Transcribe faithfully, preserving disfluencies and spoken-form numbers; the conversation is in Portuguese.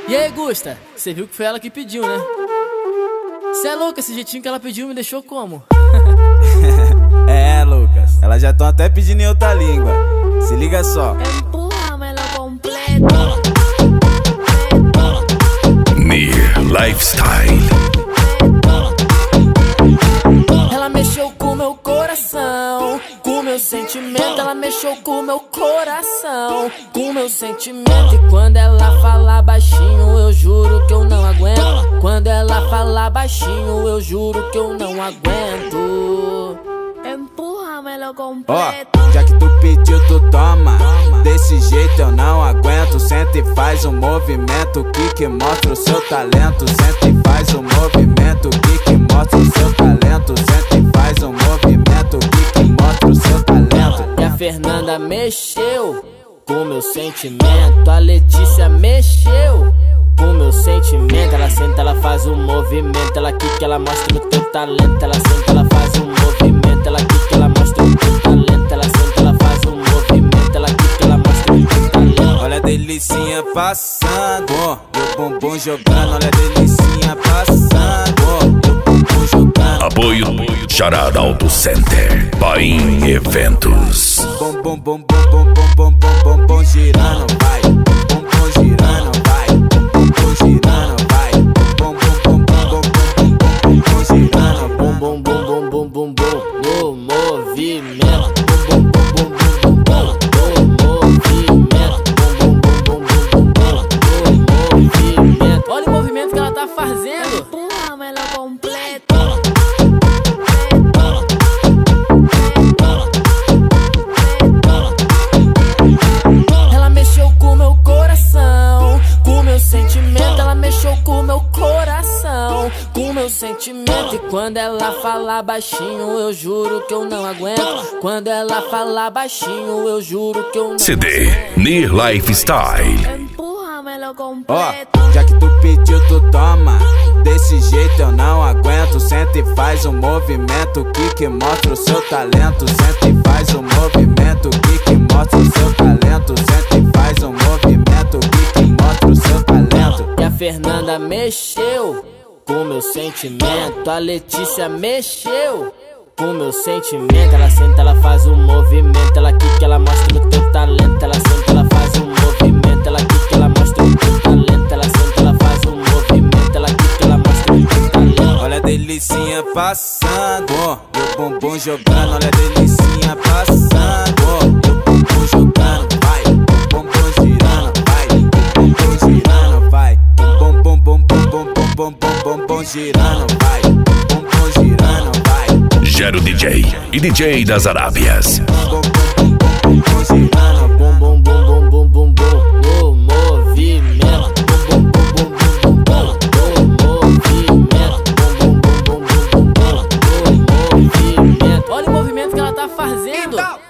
E aí, Gusta, você viu que foi ela que pediu, né? Cê é louca, esse jeitinho que ela pediu me deixou como? É, Lucas, elas já tão até pedindo em outra língua. Se liga só. Empújamelo completo. Near Lifestyle. Ela mexeu com meu coração, com meu sentimento. Ela mexeu com meu coração, com meu sentimento. E quando ela fala baixinho, eu juro que eu não aguento. Quando ela fala baixinho, eu juro que eu não aguento. Empújamelo Ó, completo. já que tu pediu, tu toma. Desse jeito eu não aguento. Senta e faz um movimento que que mostra o seu talento. Senta e faz um movimento que que mostra o seu talento. Senta e faz um movimento que que mostra o seu talento. E a Fernanda mexeu com meu sentimento. A Letícia mexeu com meu sentimento. Ela senta, ela faz um movimento. Ela quica, ela mostra o teu talento. Ela senta, ela faz um movimento. Ela quica, ela mostra o teu talento. Ela senta, ela faz um movimento. Ela quica, ela mostra o teu talento. Olha a delicinha passando, e o bumbum jogando. Olha a delicinha passando, e o bumbum jogando. Apoio Charada Auto Center. Paim Eventos. Bom, bom, bom, bom, bom, bom, bom, bom, bom, bom, girando, vai. Bom, bom, girando, vai. Bom, bom, girando, vai. Bom, bom, bom, bom, bom, bom, bom, bom, girando. Bum bum bum bum bum bum bum no movimento. Bum bum bum bum bum bum no movimento. Bum bum bum bum bum bum no movimento. Olha o movimento que ela tá fazendo. Empújamelo completo. Ela mexeu com meu coração, com meu sentimento. Ela mexeu com meu coração, com meu sentimento. E quando ela fala baixinho, eu juro que eu não aguento. Quando ela fala baixinho, eu juro que eu não C D aguento. Near Lifestyle. Empújamelo Ó, completo. já que tu pediu, tu toma. Desse jeito eu não aguento. Senta e faz um movimento que que mostra o seu talento. Senta e faz um movimento que que mostra o seu talento. Senta e faz um movimento que que mostra o seu talento. E a Fernanda mexeu com meu sentimento. A Letícia mexeu com meu sentimento. Ela senta, ela faz um movimento. Ela quica, ela mostra o teu talento. Ela senta, ela faz um movimento. Ela quica, ela mostra o teu talento. Ela senta, ela faz um movimento. Ela quica, ela mostra o teu talento. Olha a delicinha passando, e o bumbum jogando. Olha a delicinha passando, e o bumbum jogando. Vai, o bumbum girando, vai. O bumbum girando, vai. O bumbum bum bum bum bum bum bum bum bum girando, vai. O bumbum girando, vai. Gero D J e D J das Arábias. Bum bum bum bum bum girando. Bum bum bum bum bum bum bum no movimento. Bum bum bum bum bum bum no movimento. Bum bum bum bum bum bum no movimento. Olha o movimento que ela tá fazendo.